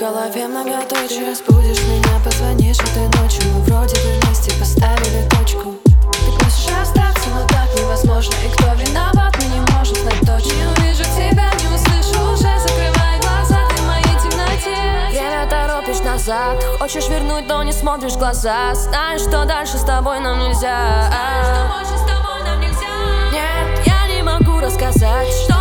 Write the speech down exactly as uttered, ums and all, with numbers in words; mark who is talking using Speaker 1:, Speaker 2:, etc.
Speaker 1: голове многоточие. Разбудишь меня, позвонишь этой ночью. Мы вроде бы вместе поставили точку. Ты просишь остаться, но так невозможно. И кто виноват, мы не можем знать точно. Не увижу тебя, не услышу уже. Закрывай глаза, ты в моей темноте.
Speaker 2: Время торопишь назад. Хочешь вернуть, но не смотришь в глаза. Знаешь, что дальше с тобой нам нельзя.
Speaker 1: Знаешь, что больше с тобой нам нельзя.
Speaker 2: Нет, я не могу рассказать, что